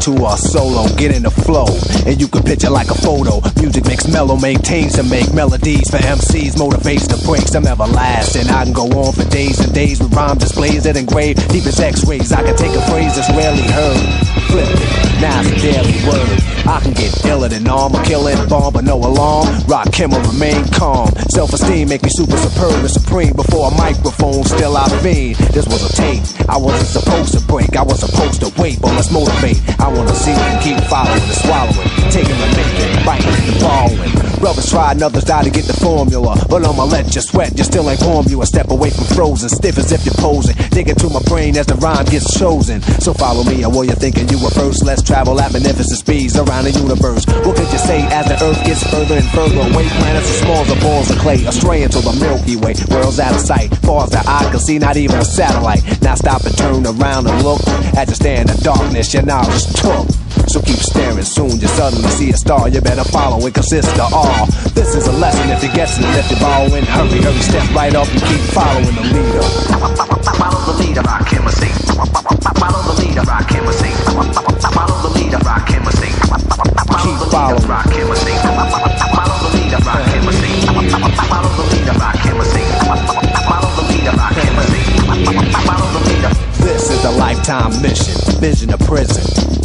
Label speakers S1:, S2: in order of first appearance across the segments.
S1: to a solo, get in the flow, and you can picture like a photo. Music makes mellow, maintains to make melodies for MCs, motivates to break some everlasting. I can go on for days and days with rhyme displays that engrave deep as X-rays. I can take a phrase that's rarely heard, flip it, now it's a daily word. I can get iller than armor, kill it, bomb, but no alarm. Rock him or remain calm. Self-esteem make me super superb and supreme. Before a microphone, still I fiend. This was a tape, I wasn't supposed to break. I was supposed to wait, but let's motivate. I wanna see and keep following and swallowing, taking and making, biting and borrowing. Brothers try and others die to get the formula, but I'ma let you sweat, you still ain't warm. You a step away from frozen, stiff as if you're posing. Dig into my brain as the rhyme gets chosen. So follow me, or you're thinking you were first. Let's travel at magnificent speeds around the universe. What could you say as the earth gets further and further away? Planets as small as balls of clay, astray into the Milky Way. World's out of sight, far as the eye can see, not even a satellite. Now stop and turn around and look. As you stand in darkness, your knowledge took. So keep staring, soon you suddenly see a star. You better follow, it consists of all. This is a lesson if you're guessing, if you're borrowing. Hurry, hurry, step right up and keep following the leader.
S2: Follow the leader, rock him or sing. Follow the leader, rock him or sing. Follow the leader, rock him or sing.
S1: Keep following.
S2: Rock him or sing. Follow the leader, rock him or sing. Follow the leader, rock him or sing. Follow the leader, rock him or sing. Follow the leader.
S1: This is a lifetime mission, vision of prison.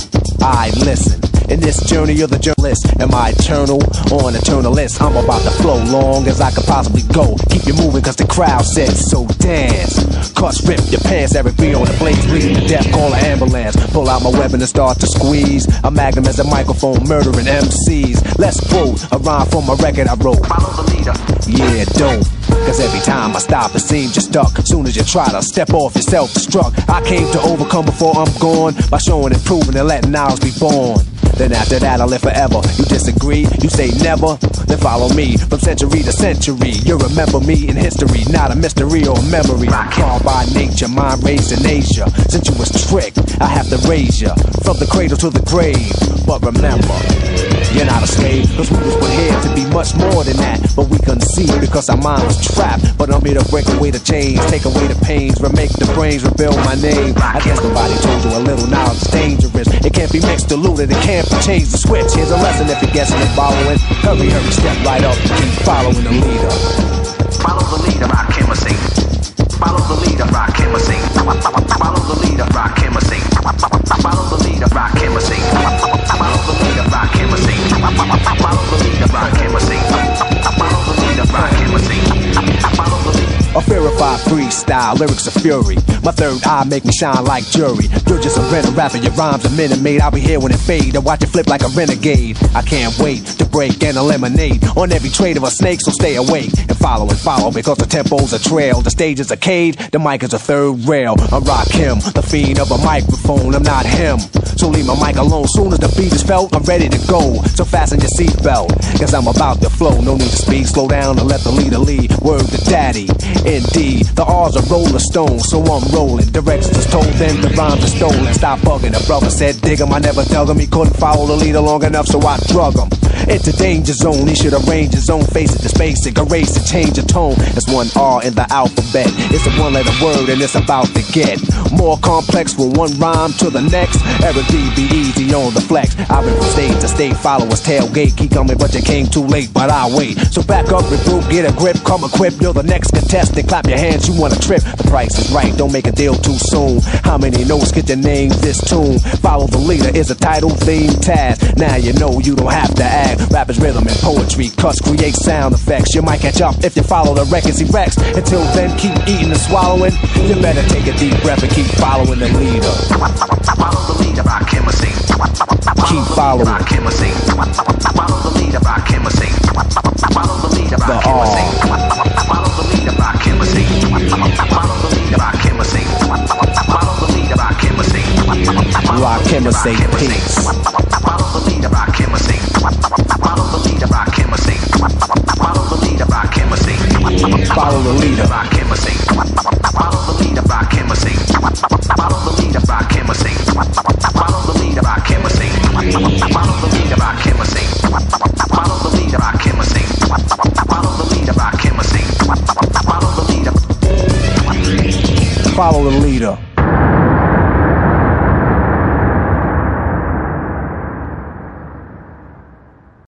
S1: I listen. In this journey of the journalist, am I eternal or an eternalist? I'm about to flow long as I could possibly go. Keep you moving cause the crowd said so. Dance, cuss, rip your pants. Eric B on the blades, bleeding to death, call an ambulance. Pull out my weapon and start to squeeze. A magnum as a microphone, murdering MCs. Let's quote a rhyme from a record I wrote.
S2: Follow the leader.
S1: Yeah, don't. Cause every time I stop, it seems you're stuck. Soon as you try to step off, you're self-destruct. I came to overcome before I'm gone, by showing and proving and letting ours be born. Then after that I live forever. You disagree? You say never? Then follow me from century to century. You remember me in history, not a mystery or a memory. I'm called by nature, mind raised in Asia. Since you was tricked, I have to raise you from the cradle to the grave. But remember, you're not a slave, cause we was put here to be much more than that. But we couldn't see because our mind was trapped. But I'm here to break away the chains, take away the pains, remake the brains, rebuild my name. I guess nobody told you a little knowledge is dangerous. It can't be mixed, diluted, it can't be changed. The switch, here's a lesson if you're guessing and following. Hurry, hurry, step right up and keep following the leader.
S2: Follow the leader, rock him or sing. Follow the leader, rock him or sing. Follow the leader, rock him or sing. Follow the leader, rock him or sing. Follow the leader, rock him or sing. Follow the leader, rock him or sing. Follow the leader, rock him or sing. Follow the leader.
S1: A verified freestyle, lyrics of fury. My third eye make me shine like jury. You're just a rental rapper, your rhymes a minute made. I'll be here when it fade, and watch it flip like a renegade. I can't wait to break and eliminate on every trade of a snake, so stay awake and follow because the tempo's a trail, the stage is a cage, the mic is a third rail. I rock him, the fiend of a microphone, I'm not him. So leave my mic alone, soon as the beat is felt, I'm ready to go. So fasten your seatbelt, cause I'm about to flow. No need to speed, slow down and let the leader lead. Word to daddy, indeed. The R's are rolling stones, so I'm rolling. Directions is told, then the rhymes are stolen. Stop bugging, the brother said dig him. I never dug him, he couldn't follow the leader long enough, so I drug him. It's a danger zone, he should arrange his own. Face it, it's basic, erase it, change the tone. It's one R in the alphabet. It's a one-letter word and it's about to get more complex from one rhyme to the next. Eric B, be easy on the flex. I've been from state to state, followers tailgate. Keep coming, but you came too late, but I'll wait. So back up, regroup, get a grip, come equipped. You're the next contestant, clap your hands, you wanna trip. The price is right, don't make a deal too soon. How many notes get your name this tune? Follow the leader is a title, theme, task. Now you know you don't have to act. Rappers, rhythm, and poetry, cuts create sound effects. You might catch up if you follow the records he wrecks. Until then, keep eating and swallowing. You better take a deep breath and keep following the leader.
S2: Follow the leader, rock him or sing.
S1: Keep following.
S2: Rock him or sing. Follow the leader, rock him or sing. Follow the leader, rock him or sing. Follow the leader, rock him or sing. Follow the leader, rock him or sing. Follow the leader, rock him or sing.
S1: Rock him or say peace.
S2: Follow the leader, rock him or sing. Follow the leader, rock him or sing. Follow the leader, rock him or sing.
S1: Follow the leader.
S2: Rock him or sing. Follow the leader, rock him or sing. Follow the leader, rock him or sing. Follow the leader, rock him or sing. Follow the leader, rock him or sing. Follow the leader, rock him or sing. Follow the leader, rock him or sing. Follow the leader.
S1: Follow the leader.